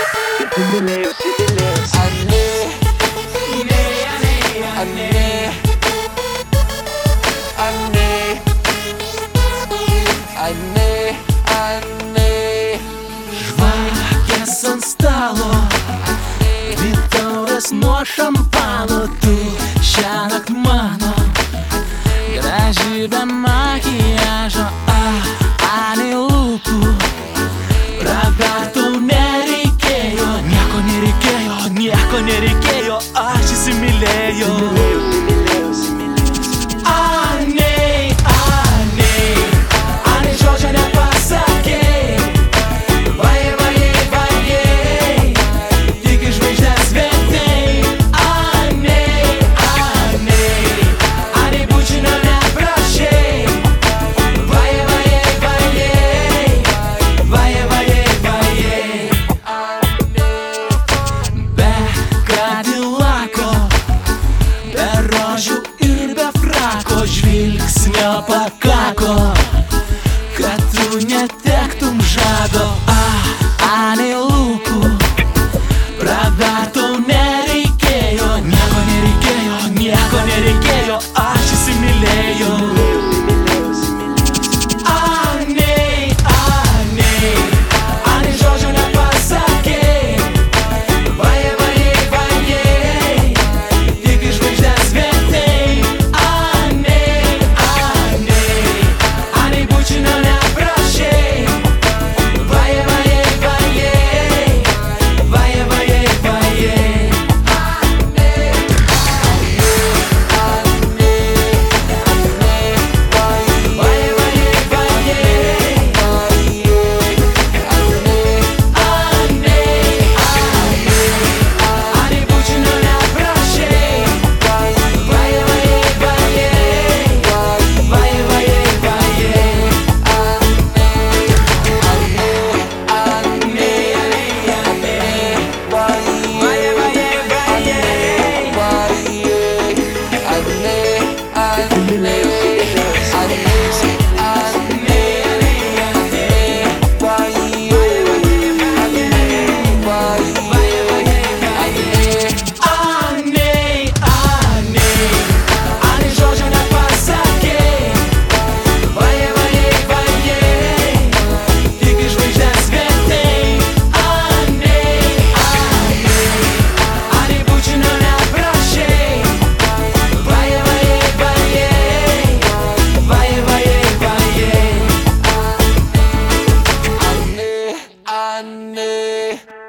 įsimylėjus. Ane, ane, ane, ane. Žvakės ant stalo, dvi taurės nuo šampano. Tu šiąnakt mano, graži be makiažo, anei lūpų. Pravert tau nereikėjo, nieko nereikėjo, aš įsimylėjau. Anei, anei, anei žodžio nepasakei. Vajei, vajei, vajei, tik iš žvaigždės vietei. Anei, anei, anei bučinio neprašei. Vajei, vajei, vajei, vajei, vajei, vajei. Be kadilako, be rožių ir be frako, žvilgsnio pakako, kad tu netektum žado. Anei lūpų, pravert tau nereikėjo, nieko nereikėjo, aš įsimylėjau. Anei, anei, anei žodžio nepasakei. Vajei, vajei, vajei, tik iš žvaigždės vietei. Anei, anei, anei bučinio neprašei. Vajei, vajei, vajei, vajei, vajei, vajei. Vajei, vajei, vajei, anei, anei bučinio neprašei. Vajei, vajei, vajei, vajei, vajei, vajei. Anei, anei, anei žodžio nepasakei. Vajei, vajei, vajei, tik iš žvaigždės vietei. Anei, anei, anei bučinio neprašei. Vajei, vajei, vajei, vajei, vajei, vajei. Ane, ane.